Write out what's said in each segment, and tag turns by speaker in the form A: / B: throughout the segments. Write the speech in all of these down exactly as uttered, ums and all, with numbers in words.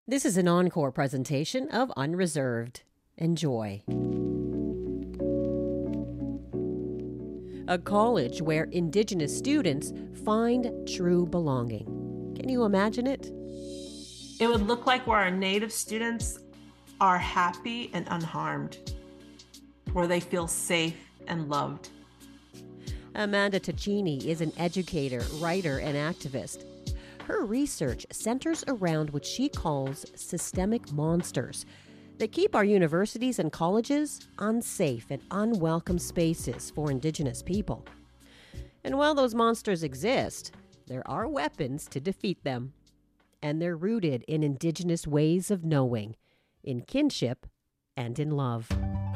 A: This is an encore presentation of Unreserved. Enjoy. A college where Indigenous students find true belonging. Can you imagine it?
B: It would look like where our Native students are happy and unharmed, where they feel safe and loved.
A: Amanda Taccini is an educator, writer, and activist. Her research centers around what she calls systemic monsters that keep our universities and colleges unsafe and unwelcome spaces for Indigenous people. And while those monsters exist, there are weapons to defeat them. And they're rooted in Indigenous ways of knowing, in kinship, and in love.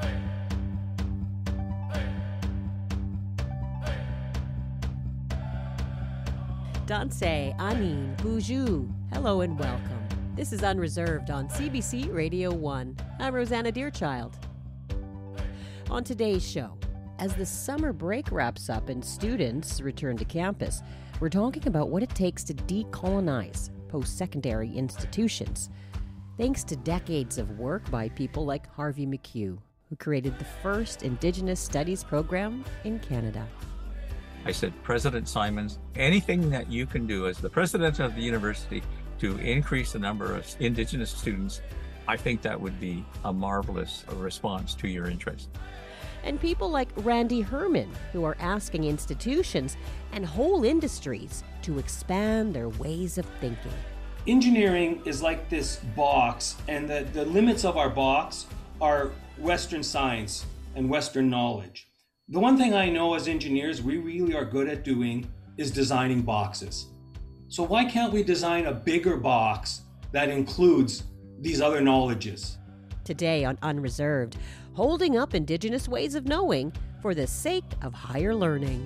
A: Danse, Anin, Boujou. Hello and welcome. This is Unreserved on C B C Radio one. I'm Rosanna Deerchild. On today's show, as the summer break wraps up and students return to campus, we're talking about what it takes to decolonize post-secondary institutions, thanks to decades of work by people like Harvey McHugh, who created the first Indigenous Studies program in Canada.
C: I said, President Simons, anything that you can do as the president of the university to increase the number of Indigenous students, I think that would be a marvelous response to your interest.
A: And people like Randy Herman, who are asking institutions and whole industries to expand their ways of thinking.
D: Engineering is like this box, and the, the limits of our box are Western science and Western knowledge. The one thing I know as engineers we really are good at doing is designing boxes. So why can't we design a bigger box that includes these other knowledges?
A: Today on Unreserved, holding up Indigenous ways of knowing for the sake of higher learning.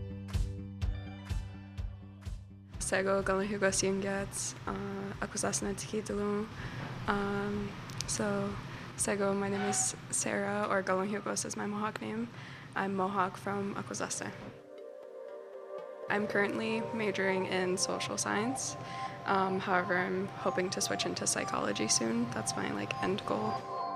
E: Sego Galanhugo Siangats, Akwesasna Tikidalum. So, Sego, my name is Sarah, or Galanhugos is my Mohawk name. I'm Mohawk from Akwesasne. I'm currently majoring in social science. Um, however, I'm hoping to switch into psychology soon. That's my like end goal.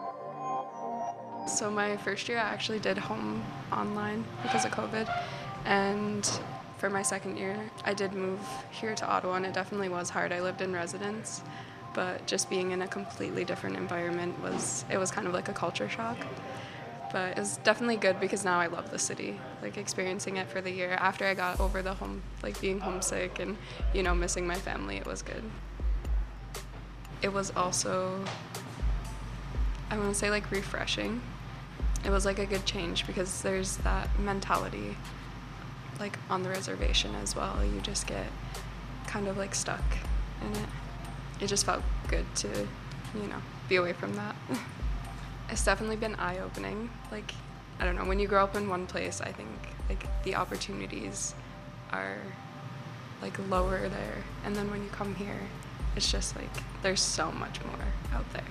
E: So my first year I actually did home online because of COVID. And for my second year, I did move here to Ottawa, and it definitely was hard. I lived in residence, but just being in a completely different environment was, it was kind of like a culture shock. But it was definitely good because now I love the city, like experiencing it for the year. After I got over the home, like being homesick and, you know, missing my family, it was good. It was also, I want to say like refreshing. It was like a good change because there's that mentality like on the reservation as well. You just get kind of like stuck in it. It just felt good to, you know, be away from that. It's definitely been eye-opening. Like, I don't know, when you grow up in one place, I think like the opportunities are like lower there. And then when you come here, it's just like there's so much more out there.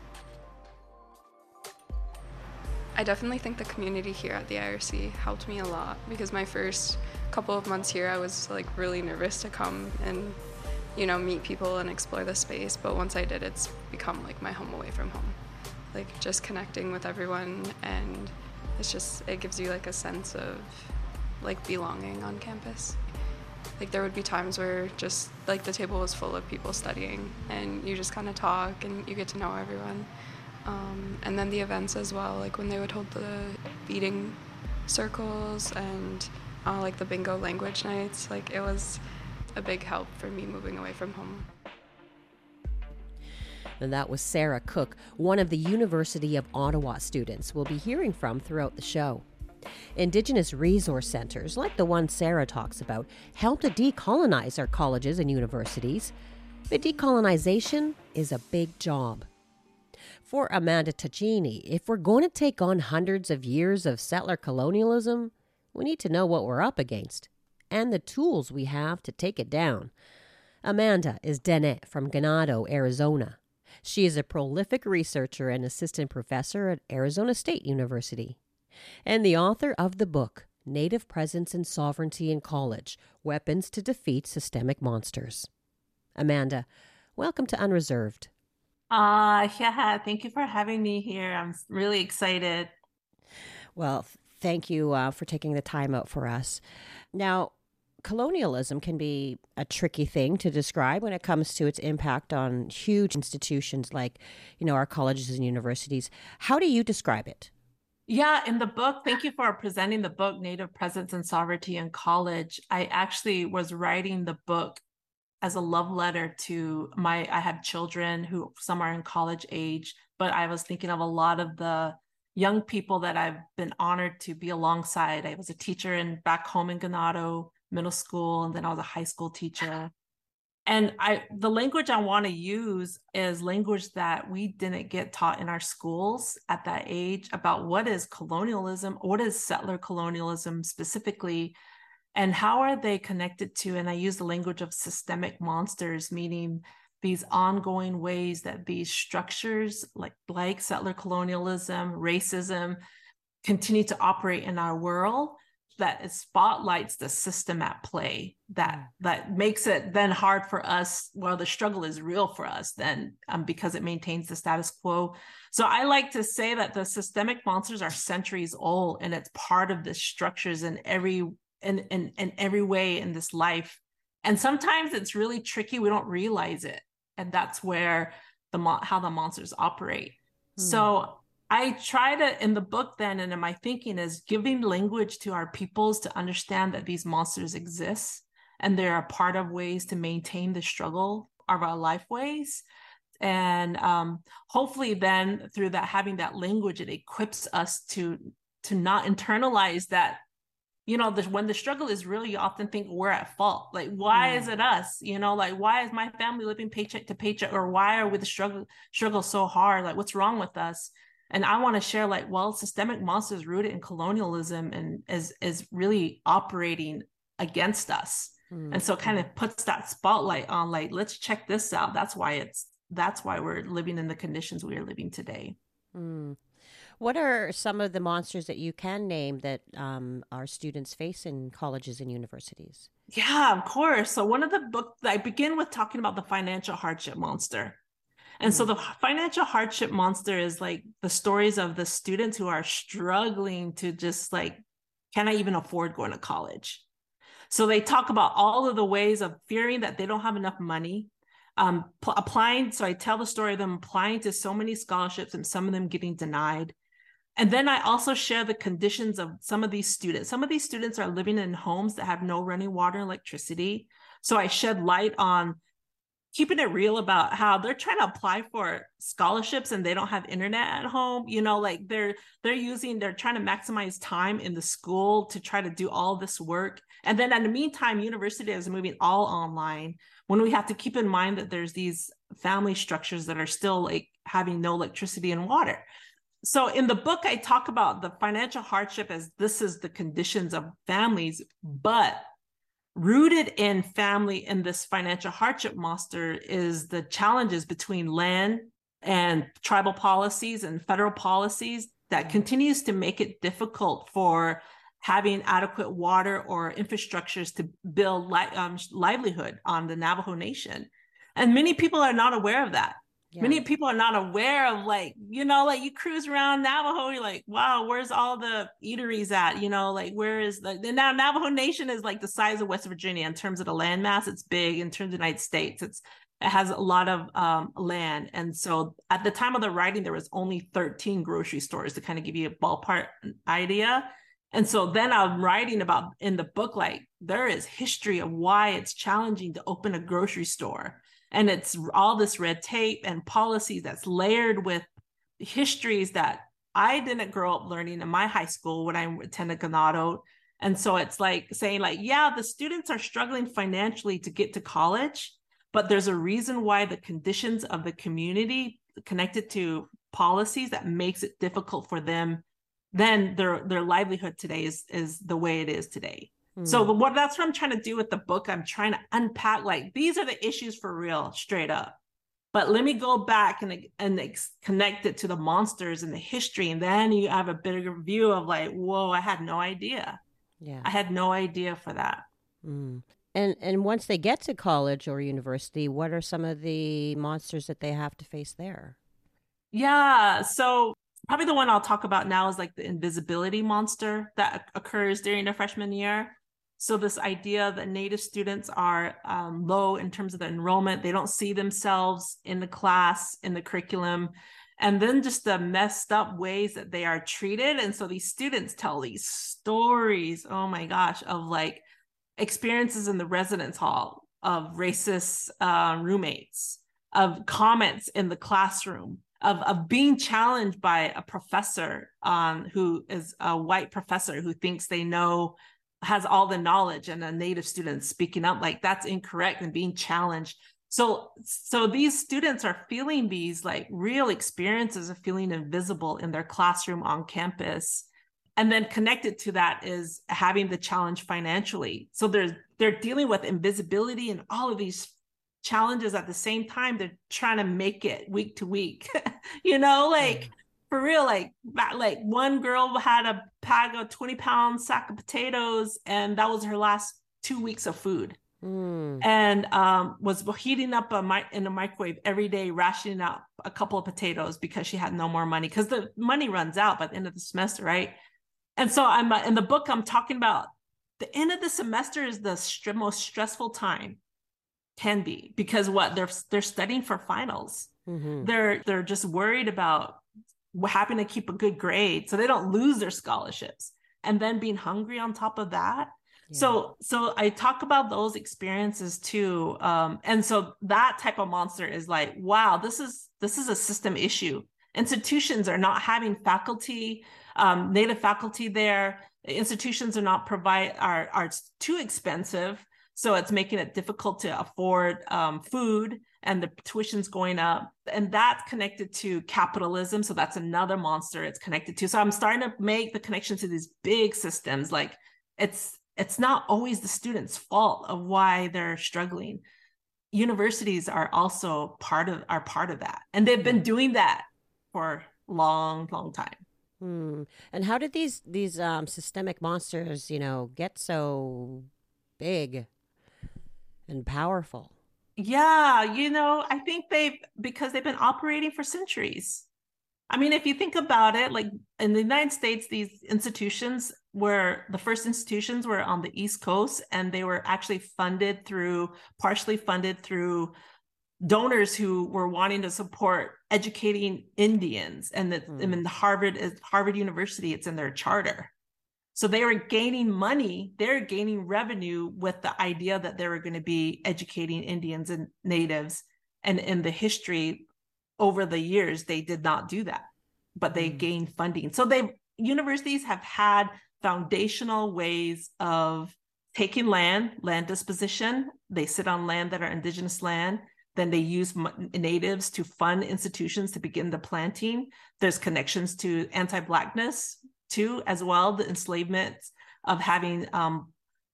E: I definitely think the community here at the I R C helped me a lot because my first couple of months here, I was like really nervous to come and, you know, meet people and explore the space. But once I did, it's become like my home away from home. Like just connecting with everyone, and it's just, it gives you like a sense of like belonging on campus. Like there would be times where just like the table was full of people studying and you just kind of talk and you get to know everyone. Um, and then the events as well, like when they would hold the beading circles and uh, like the bingo language nights, like it was a big help for me moving away from home.
A: And that was Sarah Cook, one of the University of Ottawa students we'll be hearing from throughout the show. Indigenous resource centers, like the one Sarah talks about, help to decolonize our colleges and universities. But decolonization is a big job. For Amanda Taccini, if we're going to take on hundreds of years of settler colonialism, we need to know what we're up against and the tools we have to take it down. Amanda is Dene from Ganado, Arizona. She is a prolific researcher and assistant professor at Arizona State University, and the author of the book, Native Presence and Sovereignty in College, Weapons to Defeat Systemic Monsters. Amanda, welcome to Unreserved.
B: Uh, yeah, thank you for having me here. I'm s- really excited.
A: Well, th- thank you uh, for taking the time out for us. Now, colonialism can be a tricky thing to describe when it comes to its impact on huge institutions like, you know, our colleges and universities. How do you describe it?
B: Yeah, in the book, thank you for presenting the book, Native Presence and Sovereignty in College. I actually was writing the book as a love letter to my, I have children who some are in college age, but I was thinking of a lot of the young people that I've been honored to be alongside. I was a teacher in back home in Ganado Middle School, and then I was a high school teacher. And I the language I want to use is language that we didn't get taught in our schools at that age about what is colonialism, what is settler colonialism specifically, and how are they connected to, and I use the language of systemic monsters, meaning these ongoing ways that these structures like like settler colonialism, racism continue to operate in our world, that it spotlights the system at play, that that makes it then hard for us, well, the struggle is real for us then, um, because it maintains the status quo. So I like to say that the systemic monsters are centuries old, and it's part of the structures in every in, in, in every way in this life. And sometimes it's really tricky, we don't realize it, and that's where the how the monsters operate.
A: Hmm.
B: So I try to, in the book then, and in my thinking, is giving language to our peoples to understand that these monsters exist and they're a part of ways to maintain the struggle of our life ways. And um, hopefully then through that, having that language, it equips us to to not internalize that, you know, the, when the struggle is real, you often think we're at fault. Like, why
A: Hmm.
B: is it us? You know, like, why is my family living paycheck to paycheck? Or why are we the struggle struggle so hard? Like, what's wrong with us? And I want to share, like, well, systemic monsters rooted in colonialism and is is really operating against us.
A: Hmm.
B: And so it kind of puts that spotlight on, like, let's check this out. That's why it's that's why we're living in the conditions we are living today.
A: Hmm. What are some of the monsters that you can name that um, our students face in colleges and universities?
B: Yeah, of course. So one of the books I begin with talking about the financial hardship monster. And so
A: Hmm.
B: the financial hardship monster is like the stories of the students who are struggling to just like, can I even afford going to college? So they talk about all of the ways of fearing that they don't have enough money, um, p- applying. So I tell the story of them applying to so many scholarships and some of them getting denied. And then I also share the conditions of some of these students. Some of these students are living in homes that have no running water and electricity. So I shed light on keeping it real about how they're trying to apply for scholarships and they don't have internet at home. You know, like they're they're using, they're trying to maximize time in the school to try to do all this work. And then in the meantime, university is moving all online, when we have to keep in mind that there's these family structures that are still like having no electricity and water. So in the book, I talk about the financial hardship as this is the conditions of families, but rooted in family in this financial hardship monster is the challenges between land and tribal policies and federal policies that continues to make it difficult for having adequate water or infrastructures to build li- um, livelihood on the Navajo Nation. And many people are not aware of that.
A: Yeah.
B: Many people are not aware of, like, you know, like you cruise around Navajo, you're like, wow, where's all the eateries at? You know, like where is the, the now Navajo Nation is like the size of West Virginia in terms of the landmass. It's big in terms of the United States. It's, it has a lot of um, land. And so at the time of the writing, there was only thirteen grocery stores, to kind of give you a ballpark idea. And so then I'm writing about in the book, like there is history of why it's challenging to open a grocery store. And it's all this red tape and policies that's layered with histories that I didn't grow up learning in my high school when I attended Ganado. And so it's like saying, like, yeah, the students are struggling financially to get to college, but there's a reason why the conditions of the community connected to policies that makes it difficult for them, then their their livelihood today is is the way it is today. So the, what that's what I'm trying to do with the book. I'm trying to unpack, like, these are the issues for real, straight up. But let me go back and and ex- connect it to the monsters and the history, and then you have a bigger view of like, whoa, I had no idea.
A: Yeah.
B: I had no idea for that.
A: Mm. And and once they get to college or university, what are some of the monsters that they have to face there?
B: Yeah, so probably the one I'll talk about now is like the invisibility monster that occurs during their freshman year. So this idea that Native students are um, low in terms of the enrollment, they don't see themselves in the class, in the curriculum, and then just the messed up ways that they are treated. And so these students tell these stories, oh my gosh, of like experiences in the residence hall, of racist uh, roommates, of comments in the classroom, of, of being challenged by a professor um, who is a white professor who thinks they know, has all the knowledge, and a Native student speaking up like that's incorrect and being challenged. So, so these students are feeling these like real experiences of feeling invisible in their classroom on campus. And then connected to that is having the challenge financially. So they're, they're dealing with invisibility and all of these challenges at the same time. They're trying to make it week to week, you know, like mm. for real, like, like one girl had a bag of twenty pound sack of potatoes, and that was her last two weeks of food. Mm. And um, was heating up a mi- in a microwave every day, rationing out a couple of potatoes because she had no more money, because the money runs out by the end of the semester, right? And so I'm uh, in the book, I'm talking about the end of the semester is the st- most stressful time, can be, because what they're they're studying for finals. Mm-hmm. They're they're just worried about having to keep a good grade so they don't lose their scholarships, and then being hungry on top of that. Yeah. So so I talk about those experiences too. Um, and so that type of monster is like, wow, this is this is a system issue. Institutions are not having faculty, um, Native faculty there. Institutions are not provide are are too expensive, so it's making it difficult to afford um, food, and the tuition's going up, and that's connected to capitalism. So that's another monster it's connected to. So I'm starting to make the connection to these big systems. Like it's it's not always the students' fault of why they're struggling. Universities are also part of are part of that, and they've been doing that for a long, long time.
A: Hmm. And how did these these um, systemic monsters, you know, get so big and powerful?
B: Yeah, you know, I think they've because they've been operating for centuries. I mean, if you think about it, like in the United States, these institutions were the first institutions were on the East Coast, and they were actually funded through, partially funded through donors who were wanting to support educating Indians. And that mm. I mean, Harvard is Harvard University, it's in their charter. So they were gaining money, they're gaining revenue with the idea that they were going to be educating Indians and natives. And in the history over the years, they did not do that, but they mm. gained funding. So they universities have had foundational ways of taking land, land disposition. They sit on land that are indigenous land. Then they use natives to fund institutions to begin the planting. There's connections to anti-Blackness too, as well, the enslavement of having um,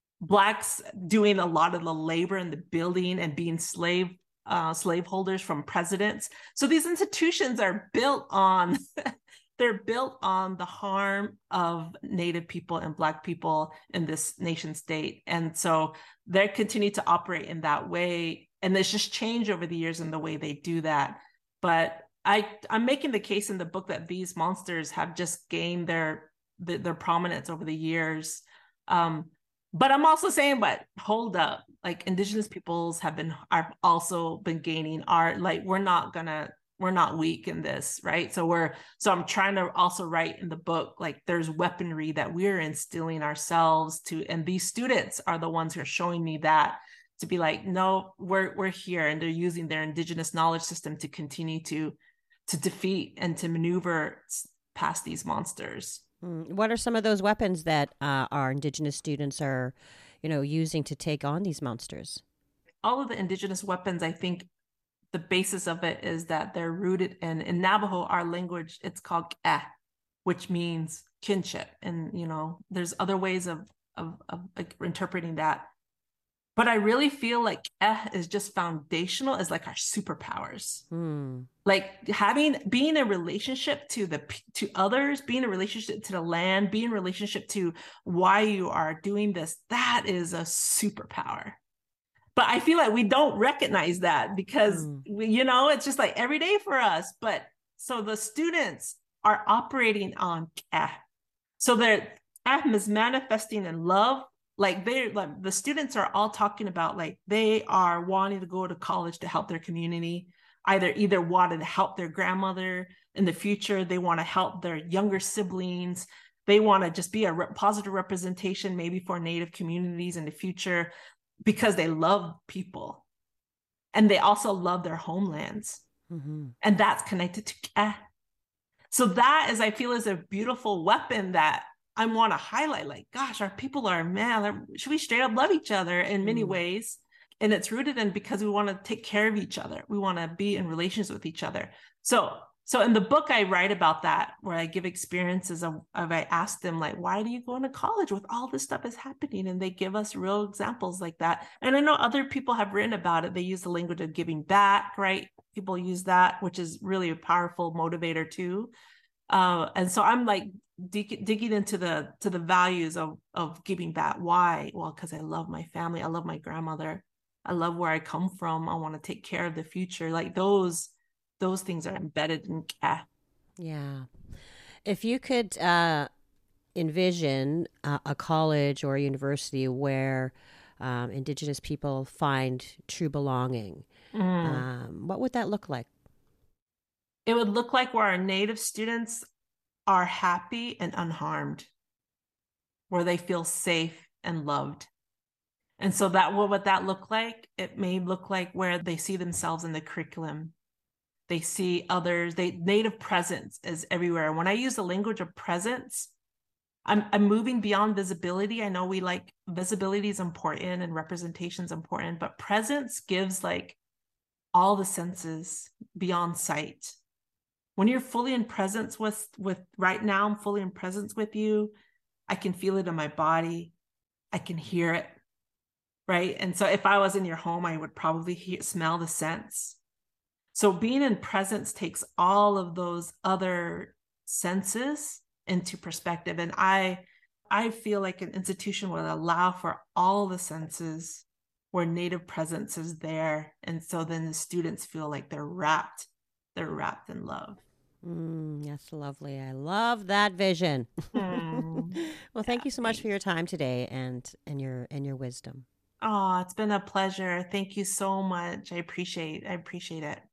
B: Blacks doing a lot of the labor in the building and being slave uh, slaveholders from presidents. So these institutions are built on, they're built on the harm of Native people and Black people in this nation state. And so they continue to operate in that way. And there's just change over the years in the way they do that. But I, I'm making the case in the book that these monsters have just gained their their, their prominence over the years. Um, but I'm also saying, but hold up, like Indigenous peoples have been are also been gaining our like we're not gonna we're not weak in this, right? So we're so I'm trying to also write in the book like there's weaponry that we're instilling ourselves to, and these students are the ones who are showing me that. To be like, no, we're we're here, and they're using their indigenous knowledge system to continue to to defeat and to maneuver past these monsters.
A: What are some of those weapons that uh, our indigenous students are, you know, using to take on these monsters?
B: All of the indigenous weapons, I think, the basis of it is that they're rooted in in Navajo, our language. It's called eh, which means kinship, and you know, there's other ways of of, of like, interpreting that. But I really feel like eh is just foundational, is like our superpowers. Mm. Like having, being a relationship to the, to others, being a relationship to the land, being a relationship to why you are doing this, that is a superpower. But I feel like we don't recognize that because,
A: Mm.
B: we, you know, it's just like every day for us. But so the students are operating on k'e. So their k'e is manifesting in love. Like they're like the students are all talking about like they are wanting to go to college to help their community, either either wanted to help their grandmother in the future, they want to help their younger siblings, they want to just be a re- positive representation maybe for Native communities in the future because they love people and they also love their homelands.
A: Mm-hmm.
B: And that's connected to k'e. So that is, I feel, is a beautiful weapon that I want to highlight. Like, gosh, our people are, man, should we straight up love each other in many
A: Mm.
B: ways? And it's rooted in because we want to take care of each other. We want to be in relations with each other. So, so in the book, I write about that, where I give experiences of, of I ask them, like, why do you go into college with all this stuff is happening? And they give us real examples like that. And I know other people have written about it. They use the language of giving back, right? People use that, which is really a powerful motivator too. Uh, and so I'm like dig- digging into the to the values of of giving back. Why? Well, because I love my family. I love my grandmother. I love where I come from. I want to take care of the future. Like those those things are embedded in k'e.
A: Yeah. If you could uh, envision uh, a college or a university where um, Indigenous people find true belonging,
B: Mm.
A: um, what would that look like?
B: It would look like where our Native students are happy and unharmed, where they feel safe and loved. And so that what would that look like? It may look like where they see themselves in the curriculum. They see others, they Native presence is everywhere. When I use the language of presence, I'm I'm moving beyond visibility. I know we like visibility is important and representation is important, but presence gives like all the senses beyond sight. When you're fully in presence with with right now, I'm fully in presence with you. I can feel it in my body. I can hear it. Right. And so if I was in your home, I would probably hear, smell the scents. So being in presence takes all of those other senses into perspective. And I, I feel like an institution would allow for all the senses where Native presence is there. And so then the students feel like they're wrapped, they're wrapped in love.
A: Mm, that's lovely. I love that vision.
B: Mm.
A: Well, thank
B: Yeah,
A: you so much
B: thanks.
A: for your time today and and your and your wisdom.
B: Oh, it's been a pleasure. Thank you so much. I appreciate, I appreciate it.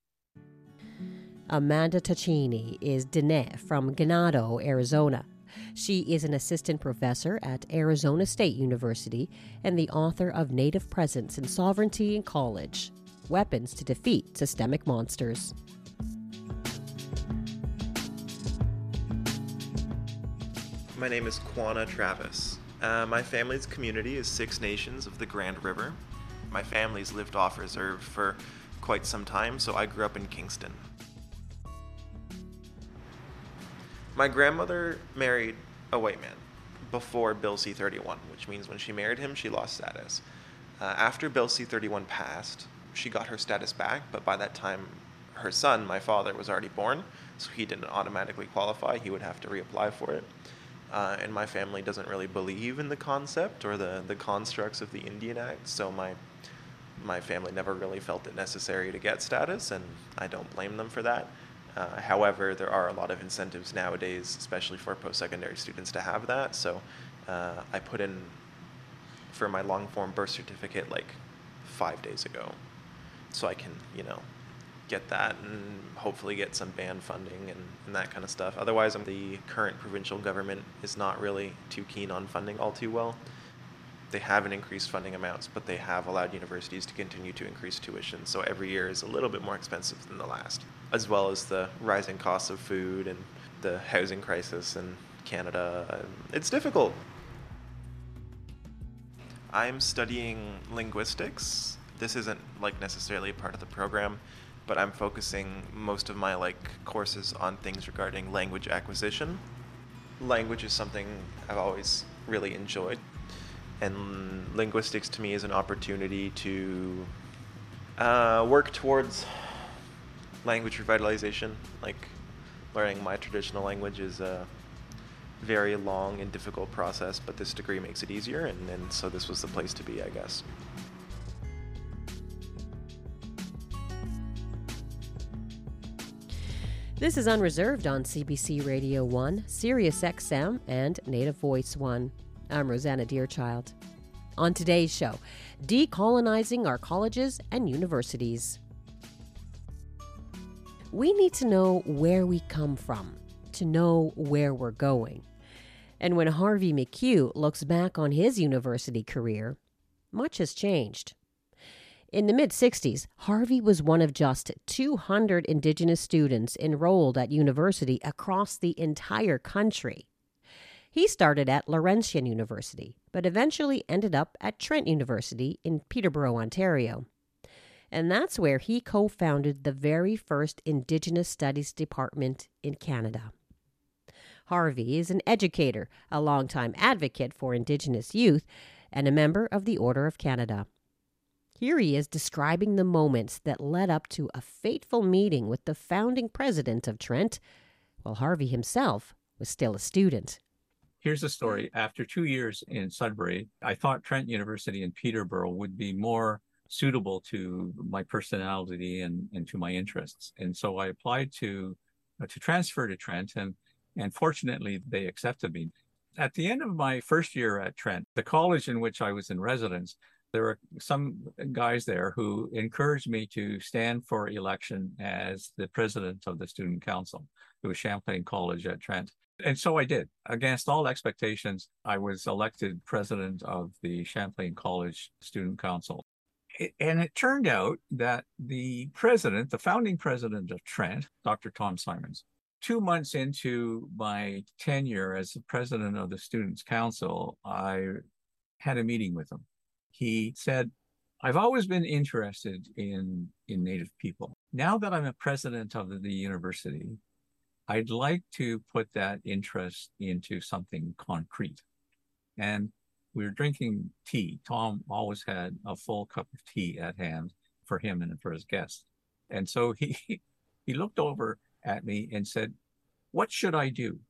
A: Amanda Tacchini is Dene from Ganado, Arizona. She is an assistant professor at Arizona State University and the author of Native Presence and Sovereignty in College: Weapons to Defeat Systemic Monsters.
F: My name is Quanah Travis. Uh, my family's community is Six Nations of the Grand River. My family's lived off reserve for quite some time, so I grew up in Kingston. My grandmother married a white man before Bill C thirty-one, which means when she married him, she lost status. Uh, after Bill C thirty-one passed, she got her status back, but by that time, her son, my father, was already born, so he didn't automatically qualify. He would have to reapply for it. Uh, and my family doesn't really believe in the concept or the, the constructs of the Indian Act, so my my family never really felt it necessary to get status, and I don't blame them for that. Uh, however, there are a lot of incentives nowadays, especially for post-secondary students, to have that, so uh, I put in for my long-form birth certificate like five days ago, so I can, you know, get that and hopefully get some band funding and, and that kind of stuff. Otherwise, the current provincial government is not really too keen on funding all too well. They haven't increased funding amounts, but they have allowed universities to continue to increase tuition, so every year is a little bit more expensive than the last, as well as the rising costs of food and the housing crisis in Canada. It's difficult. I'm studying linguistics. This isn't like necessarily part of the program, but I'm focusing most of my like courses on things regarding language acquisition. Language is something I've always really enjoyed, and linguistics to me is an opportunity to uh, work towards language revitalization. Like learning my traditional language is a very long and difficult process, but this degree makes it easier, and, and so this was the place to be, I guess.
A: This is Unreserved on C B C Radio one, Sirius X M, and Native Voice one. I'm Rosanna Deerchild. On today's show, decolonizing our colleges and universities. We need to know where we come from, to know where we're going. And when Harvey McHugh looks back on his university career, much has changed. In the mid-sixties, Harvey was one of just two hundred Indigenous students enrolled at university across the entire country. He started at Laurentian University, but eventually ended up at Trent University in Peterborough, Ontario. And that's where he co-founded the very first Indigenous Studies department in Canada. Harvey is an educator, a longtime advocate for Indigenous youth, and a member of the Order of Canada. Here he is describing the moments that led up to a fateful meeting with the founding president of Trent, while Harvey himself was still a student.
C: Here's the story. After two years in Sudbury, I thought Trent University in Peterborough would be more suitable to my personality and, and to my interests. And so I applied to uh, to transfer to Trent, and, and fortunately, they accepted me. At the end of my first year at Trent, the college in which I was in residence, there were some guys there who encouraged me to stand for election as the president of the student council. It was Champlain College at Trent. And so I did. Against all expectations, I was elected president of the Champlain College Student Council. It, and it turned out that the president, the founding president of Trent, Doctor Tom Simons, two months into my tenure as the president of the Students' Council, I had a meeting with him. He said, I've always been interested in, in Native people. Now that I'm a president of the, the university, I'd like to put that interest into something concrete. And we were drinking tea. Tom always had a full cup of tea at hand for him and for his guests. And so he he looked over at me and said, what should I do?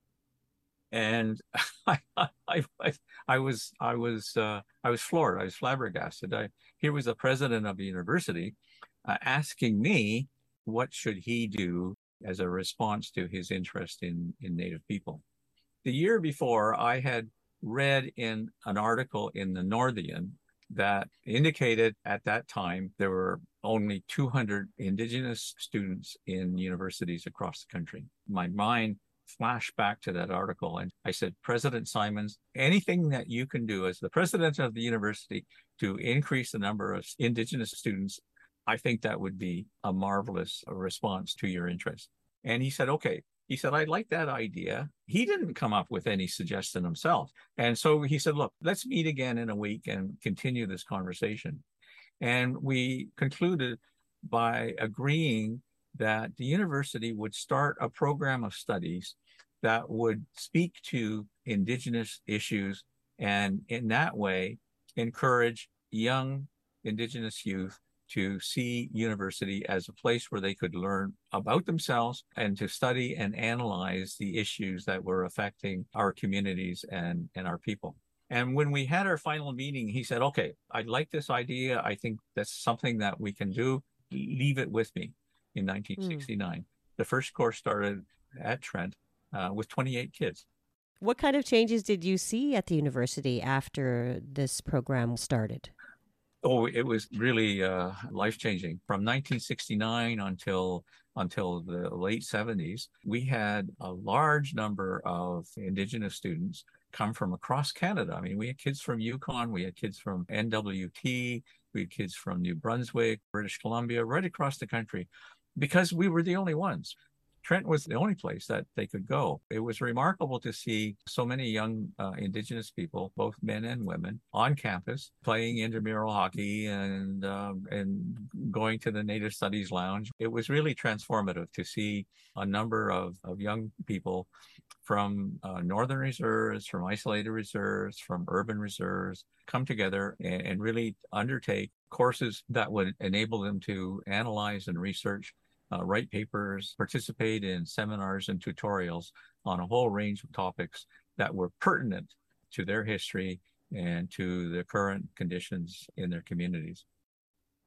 C: And I, I, I, I was, I was, uh, I was floored. I was flabbergasted. I, here was the president of the university uh, asking me, what should he do as a response to his interest in, in Native people? The year before, I had read in an article in the Northian that indicated at that time there were only two hundred Indigenous students in universities across the country. My mind flash back to that article. And I said, President Simons, anything that you can do as the president of the university to increase the number of Indigenous students, I think that would be a marvelous response to your interest. And he said, okay. He said, I like that idea. He didn't come up with any suggestion himself. And so he said, look, let's meet again in a week and continue this conversation. And we concluded by agreeing that the university would start a program of studies that would speak to Indigenous issues and in that way encourage young Indigenous youth to see university as a place where they could learn about themselves and to study and analyze the issues that were affecting our communities and, and our people. And when we had our final meeting, he said, okay, I like this idea. I think that's something that we can do. Leave it with me. In nineteen sixty-nine. Mm. The first course started at Trent uh, with twenty-eight kids.
A: What kind of changes did you see at the university after this program started?
C: Oh, it was really uh, life-changing. From nineteen sixty-nine until until the late seventies, we had a large number of Indigenous students come from across Canada. I mean, we had kids from Yukon, we had kids from N W T, we had kids from New Brunswick, British Columbia, right across the country, because we were the only ones. Trent was the only place that they could go. It was remarkable to see so many young uh, Indigenous people, both men and women, on campus playing intramural hockey and um, and going to the Native Studies Lounge. It was really transformative to see a number of, of young people from uh, northern reserves, from isolated reserves, from urban reserves, come together and, and really undertake courses that would enable them to analyze and research, Uh, write papers, participate in seminars and tutorials on a whole range of topics that were pertinent to their history and to the current conditions in their communities.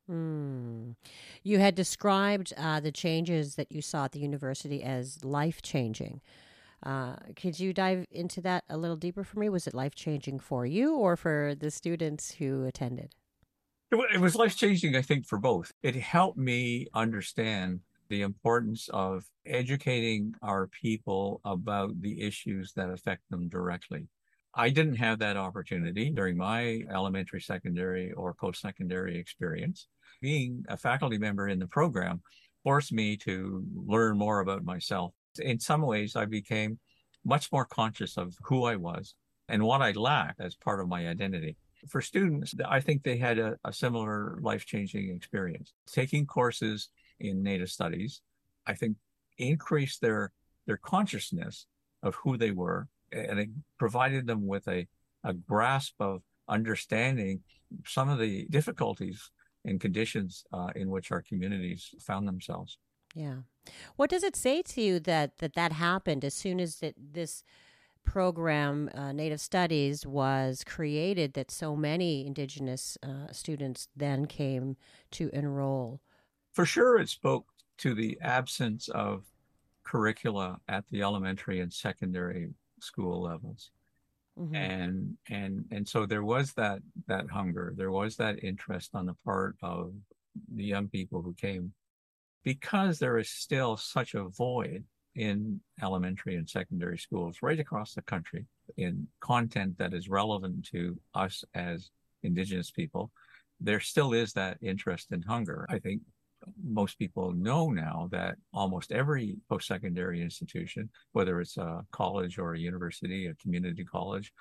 A: Mm. You had described uh, the changes that you saw at the university as life-changing. Uh, could you dive into that a little deeper for me? Was it life-changing for you or for the students who attended?
C: It, wa- it was life-changing, I think, for both. It helped me understand the importance of educating our people about the issues that affect them directly. I didn't have that opportunity during my elementary, secondary, or post-secondary experience. Being a faculty member in the program forced me to learn more about myself. In some ways, I became much more conscious of who I was and what I lacked as part of my identity. For students, I think they had a, a similar life-changing experience. Taking courses in Native studies, I think, increased their their consciousness of who they were, and it provided them with a, a grasp of understanding some of the difficulties and conditions uh, in which our communities found themselves.
A: Yeah. What does it say to you that that, that happened as soon as that this program, uh, Native Studies, was created, that so many Indigenous uh, students then came to enroll?
C: For sure, it spoke to the absence of curricula at the elementary and secondary school levels. Mm-hmm. And and and so there was that that hunger, there was that interest on the part of the young people who came, because there is still such a void in elementary and secondary schools right across the country in content that is relevant to us as Indigenous people. There still is that interest and hunger. I think most people know now that almost every post-secondary institution, whether it's a college or a university, a community college,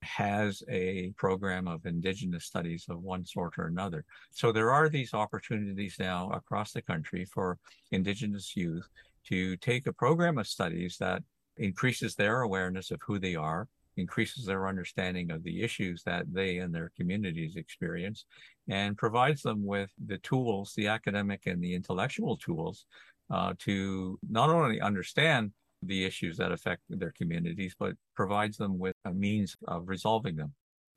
C: has a program of Indigenous studies of one sort or another. So there are these opportunities now across the country for Indigenous youth to take a program of studies that increases their awareness of who they are, increases their understanding of the issues that they and their communities experience, and provides them with the tools, the academic and the intellectual tools, uh, to not only understand the issues that affect their communities, but provides them with a means of resolving them.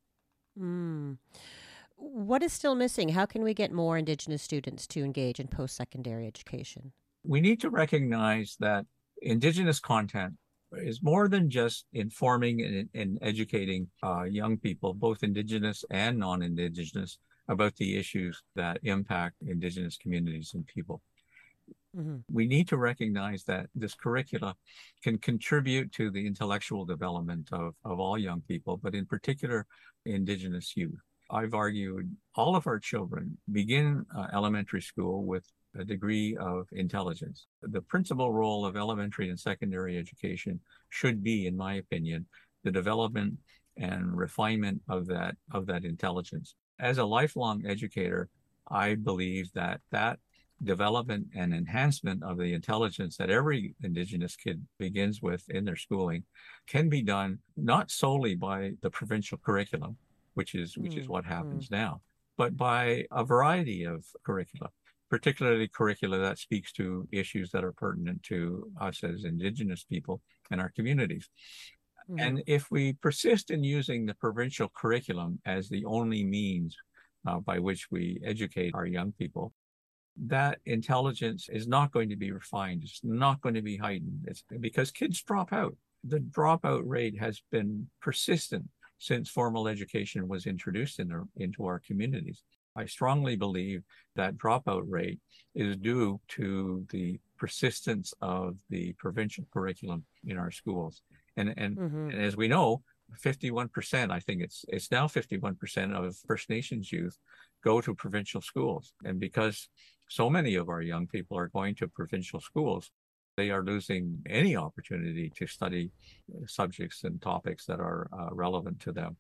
A: Mm. What is still missing? How can we get more Indigenous students to engage in post-secondary education?
C: We need to recognize that Indigenous content is more than just informing and, and educating uh, young people, both Indigenous and non-Indigenous, about the issues that impact Indigenous communities and people. Mm-hmm. We need to recognize that this curricula can contribute to the intellectual development of, of all young people, but in particular, Indigenous youth. I've argued all of our children begin uh, elementary school with a degree of intelligence. The principal role of elementary and secondary education should be, in my opinion, the development and refinement of that of that intelligence. As a lifelong educator, I believe that that development and enhancement of the intelligence that every Indigenous kid begins with in their schooling can be done not solely by the provincial curriculum, which is which is what happens mm-hmm. now, but by a variety of curricula, particularly curricula that speaks to issues that are pertinent to us as Indigenous people and our communities. Mm-hmm. And if we persist in using the provincial curriculum as the only means uh, by which we educate our young people, that intelligence is not going to be refined. It's not going to be heightened. It's because kids drop out. The dropout rate has been persistent since formal education was introduced in our, into our communities. I strongly believe that dropout rate is due to the persistence of the provincial curriculum in our schools. And, and, mm-hmm. and as we know, fifty-one percent, I think it's it's now fifty-one percent of First Nations youth go to provincial schools. And because so many of our young people are going to provincial schools, they are losing any opportunity to study subjects and topics that are uh, relevant to them.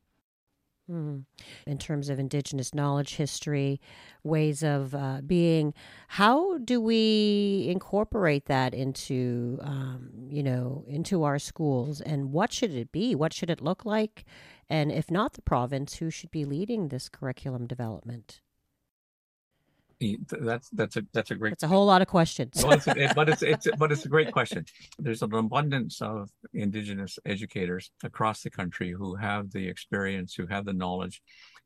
A: Mm. In terms of Indigenous knowledge, history, ways of uh, being, how do we incorporate that into, um, you know, into our schools? And what should it be? What should it look like? And if not the province, who should be leading this curriculum development?
C: That's that's a that's a great.
A: It's a whole lot of questions.
C: Well, it's, it, but it's it's but it's a great question. There's an abundance of Indigenous educators across the country who have the experience, who have the knowledge,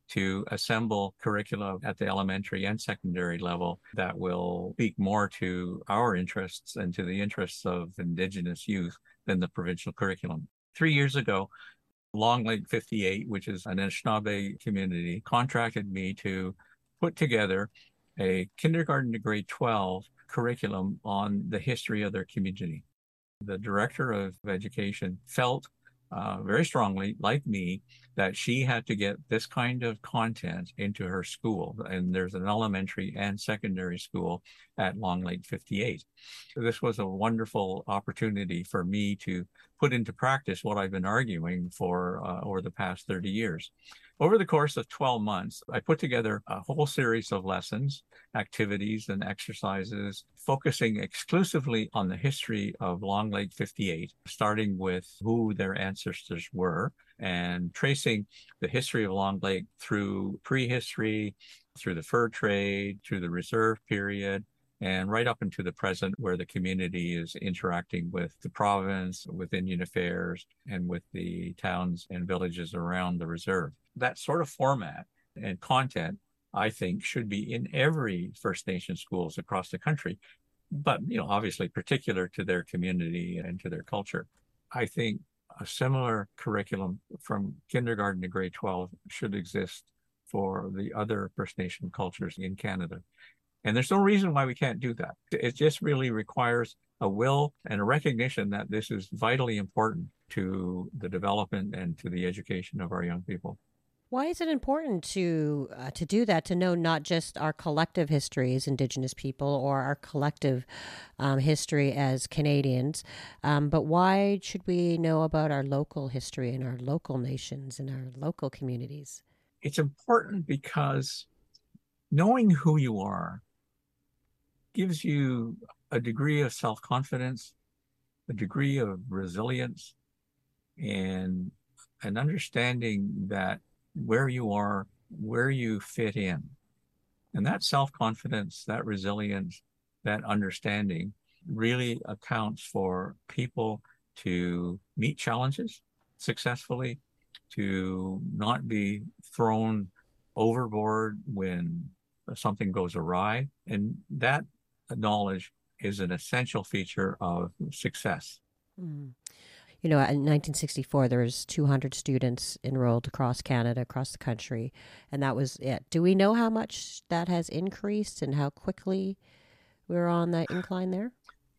C: to assemble curricula at the elementary and secondary level that will speak more to our interests and to the interests of Indigenous youth than the provincial curriculum. Three years ago, Long Lake fifty-eight, which is an Anishinaabe community, contracted me to put together a kindergarten to grade twelve curriculum on the history of their community. The director of education felt uh, very strongly, like me, that she had to get this kind of content into her school. And there's an elementary and secondary school at Long Lake fifty-eight. This was a wonderful opportunity for me to put into practice what I've been arguing for uh, over the past thirty years. Over the course of twelve months, I put together a whole series of lessons, activities, and exercises focusing exclusively on the history of Long Lake fifty-eight, starting with who their ancestors were and tracing the history of Long Lake through prehistory, through the fur trade, through the reserve period, and right up into the present, where the community is interacting with the province, with Indian affairs, and with the towns and villages around the reserve. That sort of format and content, I think, should be in every First Nation schools across the country, but, you know, obviously particular to their community and to their culture. I think a similar curriculum from kindergarten to grade twelve should exist for the other First Nation cultures in Canada. And there's no reason why we can't do that. It just really requires a will and a recognition that this is vitally important to the development and to the education of our young people.
A: Why is it important to uh, to do that, to know not just our collective history as Indigenous people or our collective um, history as Canadians, um, but why should we know about our local history and our local nations and our local communities?
C: It's important because knowing who you are gives you a degree of self-confidence, a degree of resilience, and an understanding that where you are, where you fit in. And that self-confidence, that resilience, that understanding really accounts for people to meet challenges successfully, to not be thrown overboard when something goes awry. And that knowledge is an essential feature of success.
A: Mm. You know, in nineteen sixty-four, there was two hundred students enrolled across Canada, across the country, and that was it. Do we know how much that has increased and how quickly we're on that incline there?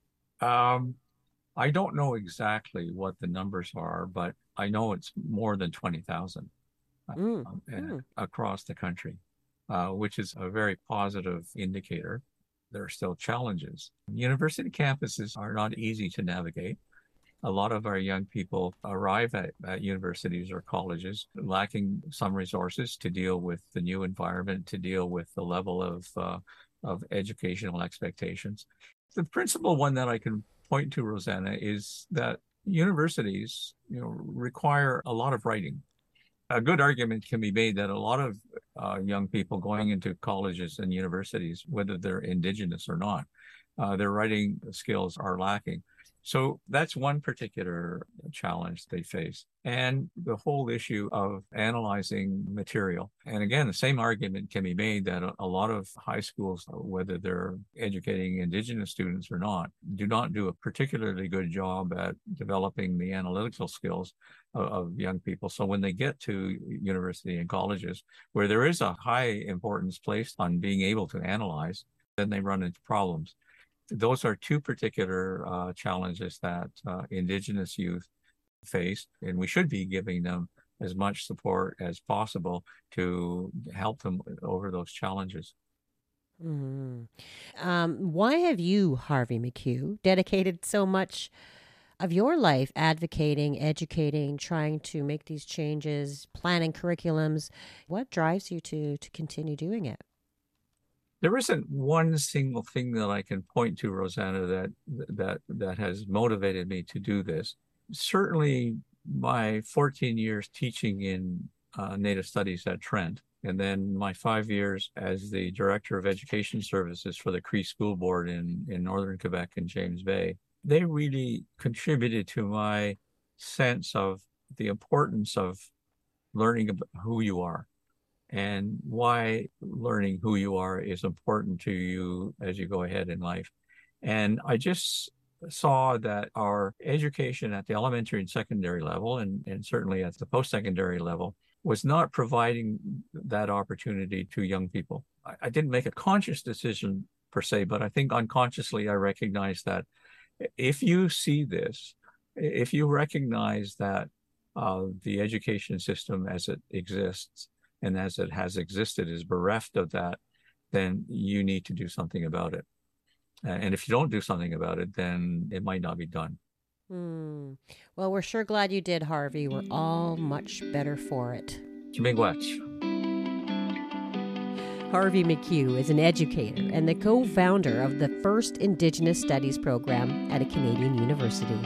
C: Um, I don't know exactly what the numbers are, but I know it's more than twenty thousand
A: mm.
C: uh, mm.
A: uh,
C: across the country, uh, which is a very positive indicator. There are still challenges. University campuses are not easy to navigate. A lot of our young people arrive at, at universities or colleges lacking some resources to deal with the new environment, to deal with the level of uh, of educational expectations. The principal one that I can point to, Rosanna, is that universities, you know, require a lot of writing. A good argument can be made that a lot of uh, young people going into colleges and universities, whether they're Indigenous or not, uh, their writing skills are lacking. So that's one particular challenge they face. And the whole issue of analyzing material. And again, the same argument can be made that a, a lot of high schools, whether they're educating Indigenous students or not, do not do a particularly good job at developing the analytical skills of, of young people. So when they get to university and colleges, where there is a high importance placed on being able to analyze, then they run into problems. Those are two particular uh, challenges that uh, Indigenous youth face, and we should be giving them as much support as possible to help them over those challenges.
A: Mm. Um, why have you, Harvey McHugh, dedicated so much of your life advocating, educating, trying to make these changes, planning curriculums? What drives you to to continue doing it?
C: There isn't one single thing that I can point to, Rosanna, that that that has motivated me to do this. Certainly, my fourteen years teaching in uh, Native Studies at Trent, and then my five years as the Director of Education Services for the Cree School Board in, in Northern Quebec and James Bay, they really contributed to my sense of the importance of learning about who you are, and why learning who you are is important to you as you go ahead in life. And I just saw that our education at the elementary and secondary level, and, and certainly at the post-secondary level, was not providing that opportunity to young people. I, I didn't make a conscious decision per se, but I think unconsciously I recognized that if you see this, if you recognize that uh, the education system as it exists and as it has existed is bereft of that, then you need to do something about it. And if you don't do something about it, then it might not be done.
A: Hmm. Well, we're sure glad you did, Harvey. We're all much better for it.
C: Miigwech.
A: Harvey McHugh is an educator and the co-founder of the first Indigenous Studies program at a Canadian university.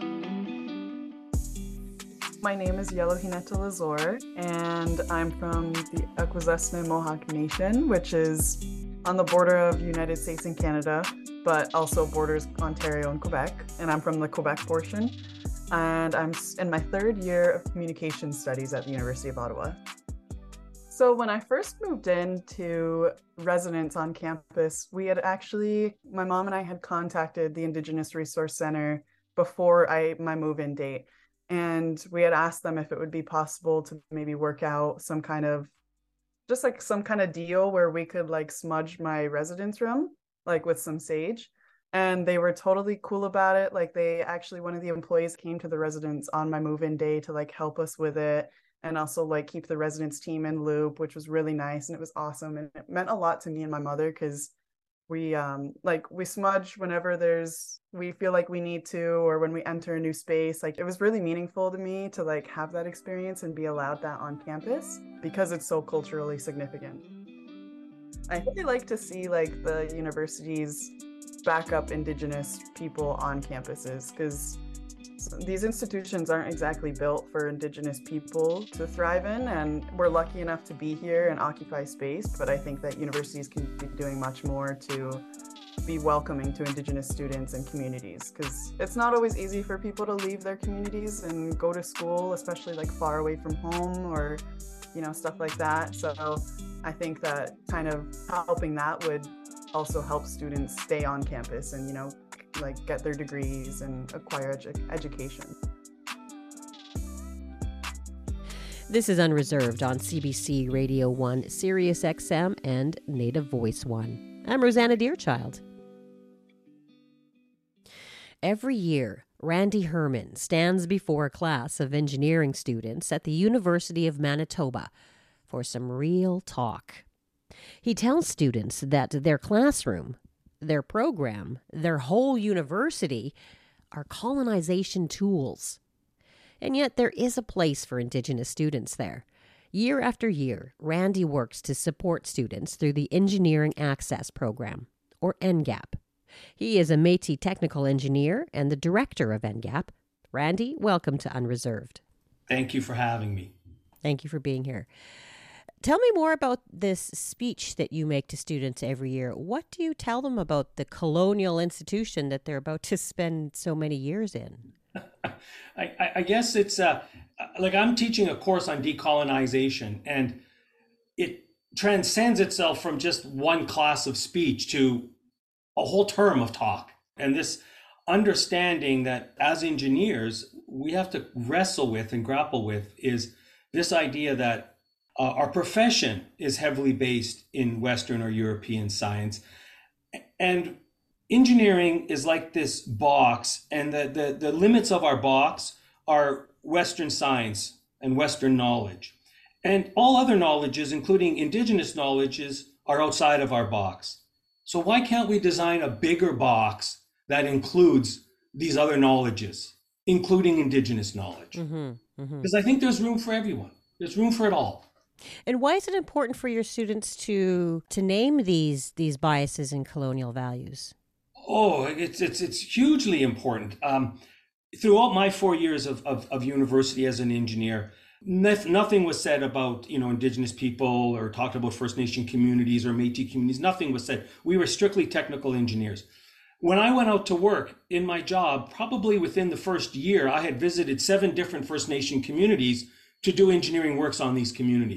G: My name is Yellow Hineta Lazor, and I'm from the Akwesasne Mohawk Nation, which is on the border of United States and Canada, but also borders Ontario and Quebec, and I'm from the Quebec portion. And I'm in my third year of communication studies at the University of Ottawa. So when I first moved into residence on campus, we had actually, my mom and I had contacted the Indigenous Resource Center before I my move-in date. And we had asked them if it would be possible to maybe work out some kind of, just like some kind of deal where we could like smudge my residence room, like with some sage. And they were totally cool about it. Like they actually, one of the employees came to the residence on my move-in day to like help us with it and also like keep the residence team in loop, which was really nice. And it was awesome. And it meant a lot to me and my mother because we um like we smudge whenever there's we feel like we need to, or when we enter a new space. Like it was really meaningful to me to like have that experience and be allowed that on campus because it's so culturally significant. I really like to see like the universities back up Indigenous people on campuses because these institutions aren't exactly built for Indigenous people to thrive in, and we're lucky enough to be here and occupy space, but I think that universities can be doing much more to be welcoming to Indigenous students and communities, because it's not always easy for people to leave their communities and go to school, especially like far away from home or, you know, stuff like that. So I think that kind of helping that would also help students stay on campus and, you know, like get their degrees and acquire edu- education.
A: This is Unreserved on C B C Radio one, Sirius X M, and Native Voice one. I'm Rosanna Deerchild. Every year, Randy Herman stands before a class of engineering students at the University of Manitoba for some real talk. He tells students that their classroom, their program, their whole university are colonization tools. And yet there is a place for Indigenous students there. Year after year, Randy works to support students through the Engineering Access Program, or N G A P. He is a Métis technical engineer and the director of N G A P. Randy, welcome to Unreserved.
D: Thank you for having me.
A: Thank you for being here. Tell me more about this speech that you make to students every year. What do you tell them about the colonial institution that they're about to spend so many years in?
D: I, I guess it's uh, like I'm teaching a course on decolonization, and it transcends itself from just one class of speech to a whole term of talk. And this understanding that as engineers, we have to wrestle with and grapple with is this idea that Uh, our profession is heavily based in Western or European science. And engineering is like this box, and the, the, the limits of our box are Western science and Western knowledge. And all other knowledges, including Indigenous knowledges, are outside of our box. So why can't we design a bigger box that includes these other knowledges, including Indigenous knowledge? Because mm-hmm, mm-hmm. I think there's room for everyone. There's room for it all.
A: And why is it important for your students to to name these these biases and colonial values?
D: Oh, it's it's it's hugely important. Um, throughout my four years of, of, of university as an engineer, nothing was said about, you know, Indigenous people or talked about First Nation communities or Métis communities. Nothing was said. We were strictly technical engineers. When I went out to work in my job, probably within the first year, I had visited seven different First Nation communities to do engineering works on these communities.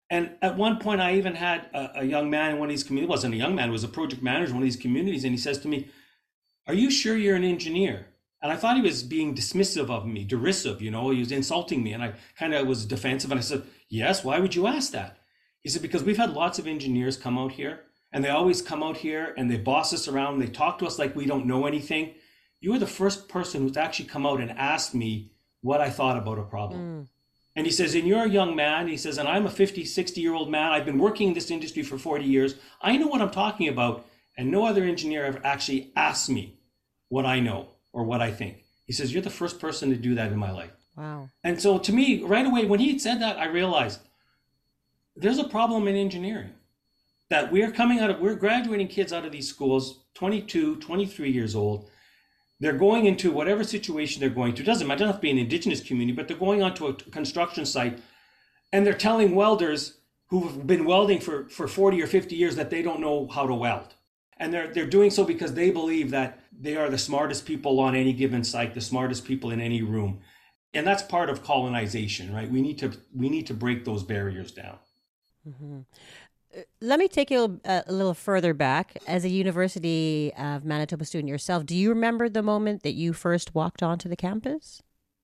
D: And at one point, I even had a, a young man in one of these communities, wasn't a young man, it was a project manager in one of these communities. And he says to me, "Are you sure you're an engineer?" And I thought he was being dismissive of me, derisive, you know, he was insulting me. And I kind of was defensive. And I said, "Yes, why would you ask that?" He said, "Because we've had lots of engineers come out here, and they always come out here and they boss us around. And they talk to us like we don't know anything. You were the first person who's actually come out and asked me what I thought about a problem." Mm. And he says, "And you're a young man." He says, "And I'm a fifty, sixty year old man. I've been working in this industry for forty years. I know what I'm talking about. And no other engineer ever actually asked me what I know or what I think." He says, "You're the first person to do that in my life."
A: Wow.
D: And so to me, right away, when he had said that, I realized there's a problem in engineering. That we're coming out of, we're graduating kids out of these schools, twenty-two, twenty-three years old. They're going into whatever situation they're going to. It doesn't matter, it doesn't have to be an Indigenous community, but they're going onto a construction site and they're telling welders who've been welding for, for forty or fifty years that they don't know how to weld. And they're they're doing so because they believe that they are the smartest people on any given site, the smartest people in any room. And that's part of colonization, right? We need to we need to break those barriers down.
A: Mm-hmm. Let me take you a, a little further back. As a University of Manitoba student yourself, do you remember the moment that you first walked onto the campus?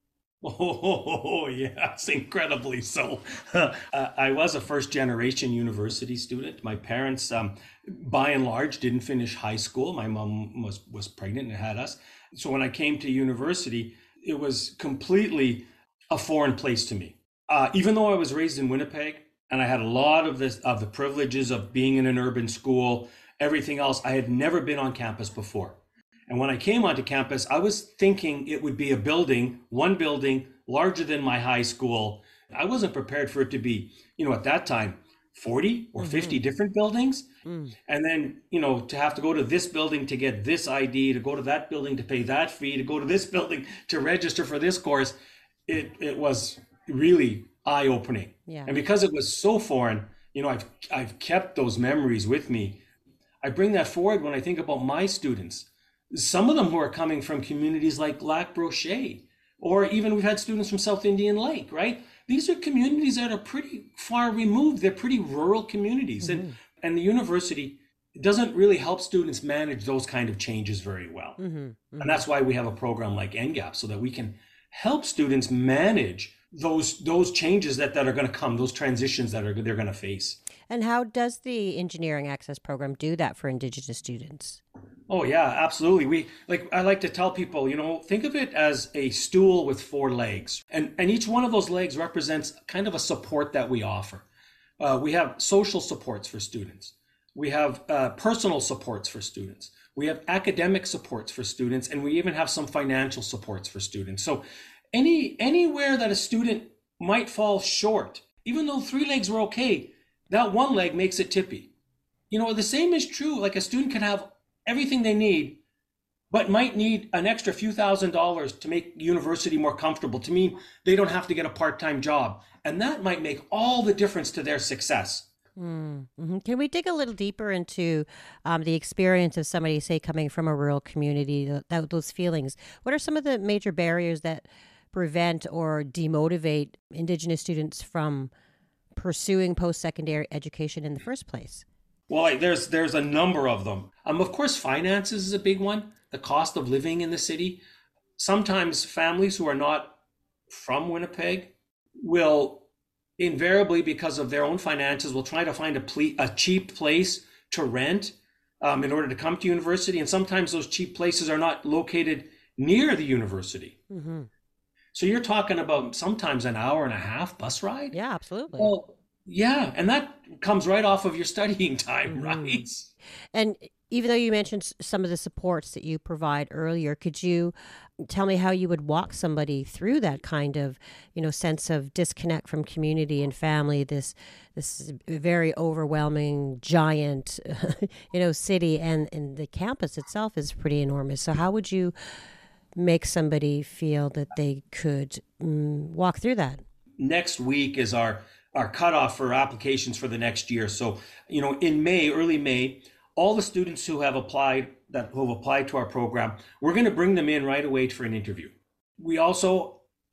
D: Oh, yes, incredibly so. uh, I was a first generation university student. My parents, um, by and large, didn't finish high school. My mom was, was pregnant and had us. So when I came to university, it was completely a foreign place to me. Uh, even though I was raised in Winnipeg, and I had a lot of this of the privileges of being in an urban school, everything else, I had never been on campus before. And when I came onto campus, I was thinking it would be a building, one building larger than my high school. I wasn't prepared for it to be, you know, at that time, forty or fifty mm-hmm. different buildings. Mm. And then, you know, to have to go to this building to get this I D, to go to that building to pay that fee, to go to this building to register for this course, it it was really eye-opening. Yeah. And because it was so foreign, you know, I've I've kept those memories with me. I bring that forward when I think about my students. Some of them who are coming from communities like Lac Brochet, or even we've had students from South Indian Lake, right? These are communities that are pretty far removed. They're pretty rural communities. Mm-hmm. And, and the university doesn't really help students manage those kind of changes very well. Mm-hmm. Mm-hmm. And that's why we have a program like N GAP, so that we can help students manage those those changes that, that are going to come, those transitions that are they're going to face.
A: And how does the Engineering Access Program do that for Indigenous students?
D: Oh, yeah, absolutely. We like I like to tell people, you know, think of it as a stool with four legs. And, and each one of those legs represents kind of a support that we offer. Uh, we have social supports for students. We have uh, personal supports for students. We have academic supports for students. And we even have some financial supports for students. So any anywhere that a student might fall short, even though three legs were okay, that one leg makes it tippy. You know, the same is true. Like a student can have everything they need, but might need an extra few thousand dollars to make university more comfortable, to mean they don't have to get a part-time job. And that might make all the difference to their success.
A: Mm-hmm. Can we dig a little deeper into um, the experience of somebody, say, coming from a rural community, that, those feelings? What are some of the major barriers that prevent or demotivate Indigenous students from pursuing post-secondary education in the first place?
D: Well, there's there's a number of them. Um, of course, finances is a big one. The cost of living in the city. Sometimes families who are not from Winnipeg will invariably, because of their own finances, will try to find a, ple- a cheap place to rent um, in order to come to university. And sometimes those cheap places are not located near the university. Mm-hmm. So you're talking about sometimes an hour and a half bus ride?
A: Yeah, absolutely.
D: Well, yeah, and that comes right off of your studying time, mm-hmm. right?
A: And even though you mentioned some of the supports that you provide earlier, could you tell me how you would walk somebody through that kind of, you know, sense of disconnect from community and family, this this very overwhelming, giant, you know, city, and, and the campus itself is pretty enormous. So how would you make somebody feel that they could mm, walk through that?
D: Next week is our our cutoff for applications for the next year. So, you know, in May, early May, all the students who have applied, that who have applied to our program, we're going to bring them in right away for an interview. We also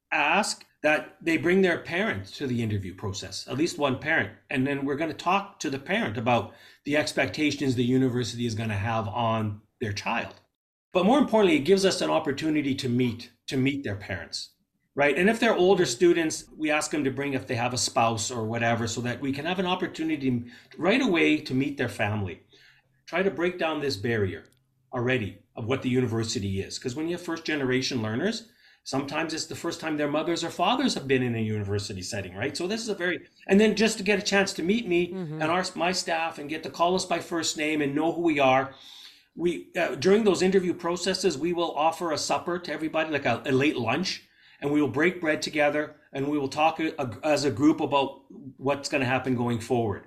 D: ask that they bring their parent to the interview process, at least one parent. And then we're going to talk to the parent about the expectations the university is going to have on their child. But more importantly, it gives us an opportunity to meet, to meet their parents, right? And if they're older students, we ask them to bring if they have a spouse or whatever, so that we can have an opportunity right away to meet their family. Try to break down this barrier already of what the university is. Because when you have first generation learners, sometimes it's the first time their mothers or fathers have been in a university setting, right? So this is a very, and then just to get a chance to meet me mm-hmm. and our my staff and get to call us by first name and know who we are. We uh, during those interview processes, we will offer a supper to everybody, like a, a late lunch, and we will break bread together and we will talk a, a, as a group about what's going to happen going forward.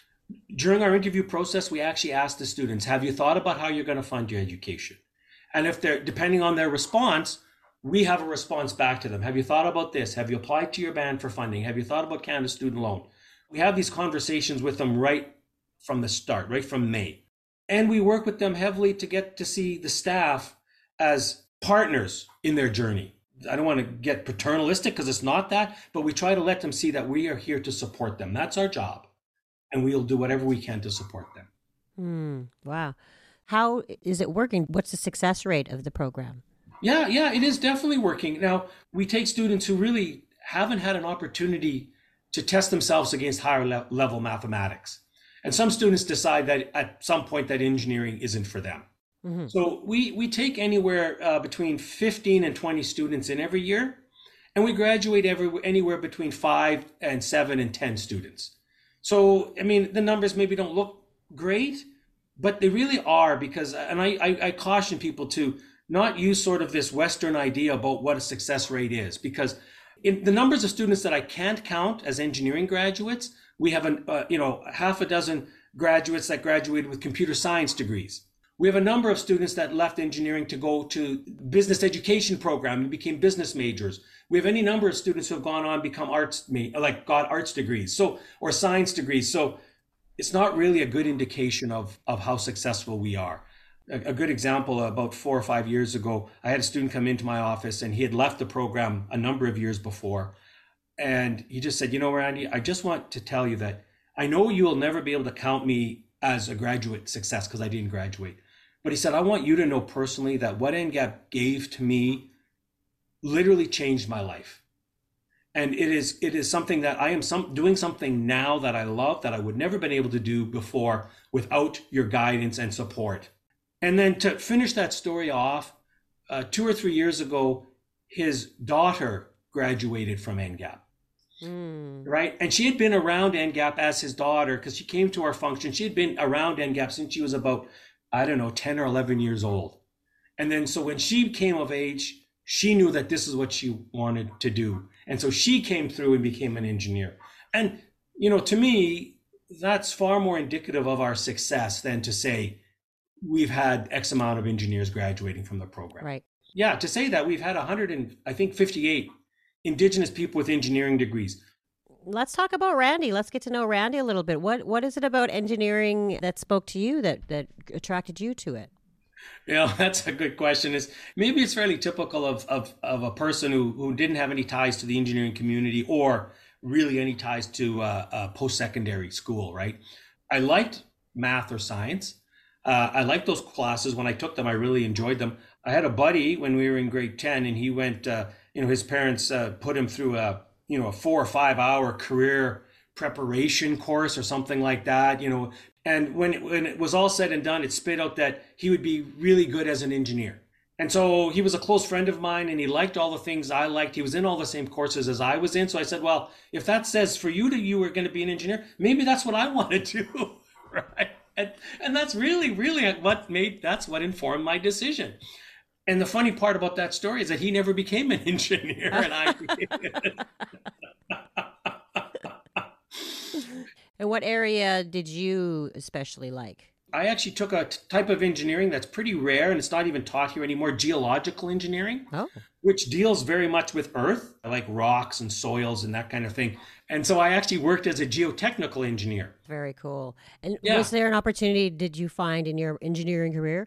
D: During our interview process, we actually ask the students, have you thought about how you're going to fund your education? And if they're, depending on their response, we have a response back to them. Have you thought about this? Have you applied to your band for funding? Have you thought about Canada Student Loan? We have these conversations with them right from the start, right from May. And we work with them heavily to get to see the staff as partners in their journey. I don't want to get paternalistic because it's not that, but we try to let them see that we are here to support them. That's our job. And we'll do whatever we can to support them.
A: Mm, wow. How is it working? What's the success rate of the program?
D: Yeah, yeah, it is definitely working. Now, we take students who really haven't had an opportunity to test themselves against higher le- level mathematics. And some students decide that at some point that engineering isn't for them. Mm-hmm. So we, we take anywhere uh, between fifteen and twenty students in every year, and we graduate every, anywhere between five and seven and ten students. So, I mean, the numbers maybe don't look great, but they really are because, and I, I, I caution people to not use sort of this Western idea about what a success rate is, because in the numbers of students that I can't count as engineering graduates, we have an, uh, you know, half a dozen graduates that graduated with computer science degrees. We have a number of students that left engineering to go to business education program and became business majors. We have any number of students who have gone on become arts, like got arts degrees, so or science degrees. So it's not really a good indication of of how successful we are. A, a good example, about four or five years ago, I had a student come into my office and he had left the program a number of years before. And he just said, you know, Randy, I just want to tell you that I know you will never be able to count me as a graduate success because I didn't graduate. But he said, I want you to know personally that what N G A P gave to me literally changed my life. And it is it is something that I am some, doing something now that I love that I would never been able to do before without your guidance and support. And then to finish that story off, uh, two or three years ago, his daughter graduated from N G A P. Mm. Right. And she had been around N G A P as his daughter because she came to our function. She had been around N G A P since she was about, I don't know, ten or eleven years old. And then so when she came of age, she knew that this is what she wanted to do. And so she came through and became an engineer. And, you know, to me, that's far more indicative of our success than to say we've had X amount of engineers graduating from the program.
A: Right.
D: Yeah, to say that we've had one hundred and I think fifty-eight Indigenous people with engineering degrees.
A: Let's talk about Randy. Let's get to know Randy a little bit. What What is it about engineering that spoke to you, that, that attracted you to it?
D: Yeah, that's a good question. It's, maybe it's fairly typical of, of, of a person who, who didn't have any ties to the engineering community or really any ties to uh, uh, post-secondary school, right? I liked math or science. Uh, I liked those classes. When I took them, I really enjoyed them. I had a buddy when we were in grade ten, and he went, uh, you know, his parents uh, put him through a, you know, a four or five hour career preparation course or something like that, you know. And when it, when it was all said and done, it spit out that he would be really good as an engineer. And so he was a close friend of mine and he liked all the things I liked. He was in all the same courses as I was in. So I said, well, if that says for you that you were going to be an engineer, maybe that's what I want to do, right? And, and that's really, really what made, that's what informed my decision. And the funny part about that story is that he never became an engineer and I became.
A: And what area did you especially like?
D: I actually took a t- type of engineering that's pretty rare, and it's not even taught here anymore, geological engineering,
A: Oh.
D: which deals very much with earth, like rocks and soils and that kind of thing. And so I actually worked as a geotechnical engineer.
A: Very cool. And
D: Yeah.
A: was there an opportunity, did you find in your engineering career,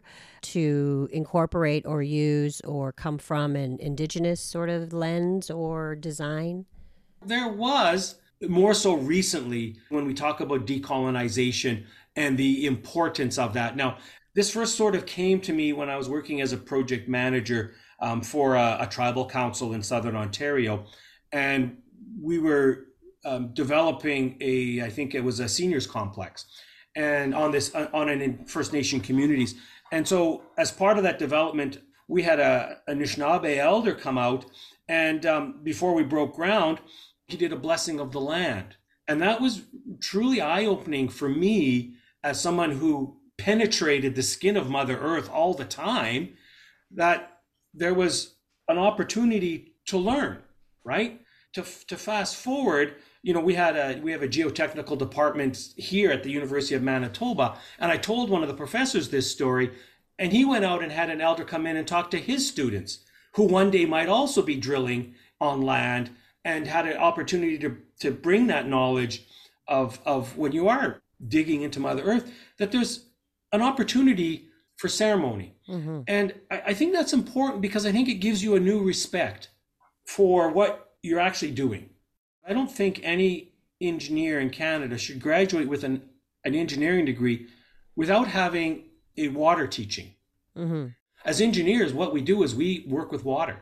A: to incorporate or use or come from an indigenous sort of lens or design?
D: There was, more so recently, when we talk about decolonization and the importance of that. Now, this first sort of came to me when I was working as a project manager um, for a, a tribal council in Southern Ontario. And we were um, developing a, I think it was a seniors complex, and on this, on an First Nation communities. And so as part of that development, we had a, a Anishinaabe elder come out, and um, before we broke ground, he did a blessing of the land. And that was truly eye-opening for me as someone who penetrated the skin of Mother Earth all the time, that there was an opportunity to learn, right? To, to fast forward, you know, we had a we have a geotechnical department here at the University of Manitoba, and I told one of the professors this story, and he went out and had an elder come in and talk to his students, who one day might also be drilling on land, and had an opportunity to, to bring that knowledge of, of when you are digging into Mother Earth, that there's an opportunity for ceremony. Mm-hmm. And I, I think that's important, because I think it gives you a new respect for what you're actually doing. I don't think any engineer in Canada should graduate with an, an engineering degree without having a water teaching. Mm-hmm. As engineers, what we do is we work with water.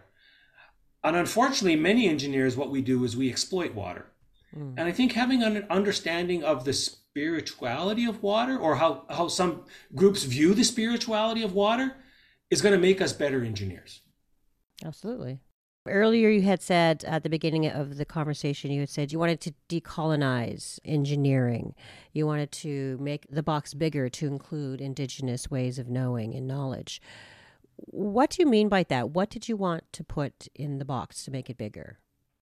D: And unfortunately, many engineers, what we do is we exploit water. Mm. And I think having an understanding of the spirituality of water, or how, how some groups view the spirituality of water, is going to make us better engineers.
A: Absolutely. Earlier, you had said at the beginning of the conversation, you had said you wanted to decolonize engineering. You wanted to make the box bigger to include Indigenous ways of knowing and knowledge. What do you mean by that? What did you want to put in the box to make it bigger?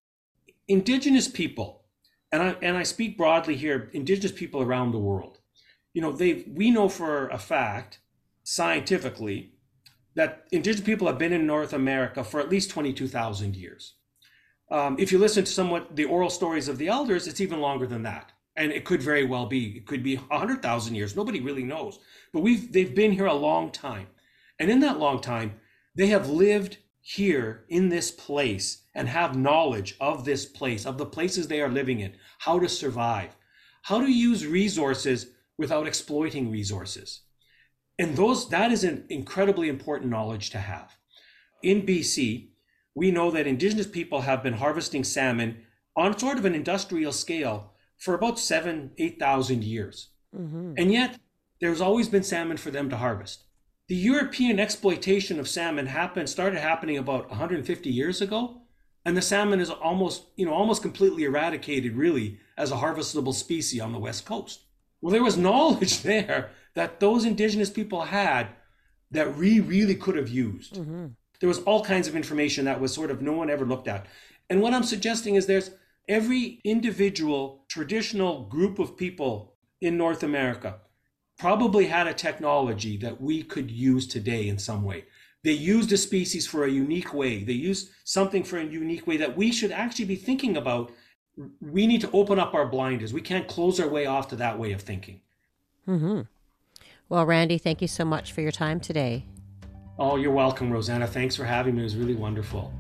D: Indigenous people, and I and I speak broadly here, Indigenous people around the world. You know, they we know for a fact, scientifically, that Indigenous people have been in North America for at least twenty-two thousand years. Um, if you listen to somewhat the oral stories of the elders, it's even longer than that. And it could very well be, it could be one hundred thousand years. Nobody really knows. But we've they've been here a long time. And in that long time, they have lived here in this place and have knowledge of this place, of the places they are living in, how to survive, how to use resources without exploiting resources. And those that is an incredibly important knowledge to have. In B C, we know that Indigenous people have been harvesting salmon on sort of an industrial scale for about seven, eight thousand years. Mm-hmm. And yet there's always been salmon for them to harvest. The European exploitation of salmon happened, started happening about one hundred fifty years ago, and the salmon is almost, you know, almost completely eradicated, really, as a harvestable species on the West Coast. Well, there was knowledge there that those Indigenous people had that we really could have used. Mm-hmm. There was all kinds of information that was sort of no one ever looked at. And what I'm suggesting is there's every individual traditional group of people in North America probably had a technology that we could use today in some way. They used a species for a unique way. They used something for a unique way that we should actually be thinking about. We need to open up our blinders. We can't close our way off to that way of thinking.
A: Mm-hmm. Well, Randy, thank you so much for your time today.
D: Oh, you're welcome, Rosanna. Thanks for having me. It was really wonderful.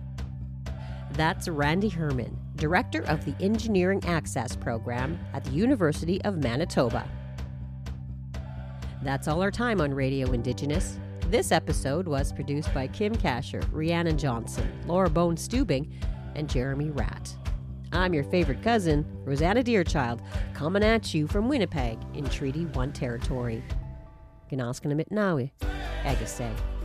A: That's Randy Herman, Director of the Engineering Access Program at the University of Manitoba. That's all our time on Radio Indigenous. This episode was produced by Kim Kasher, Rhiannon Johnson, Laura Bone-Stubing, and Jeremy Ratt. I'm your favorite cousin, Rosanna Deerchild, coming at you from Winnipeg in Treaty one territory. Ganaskanamit Nawi, Agasay.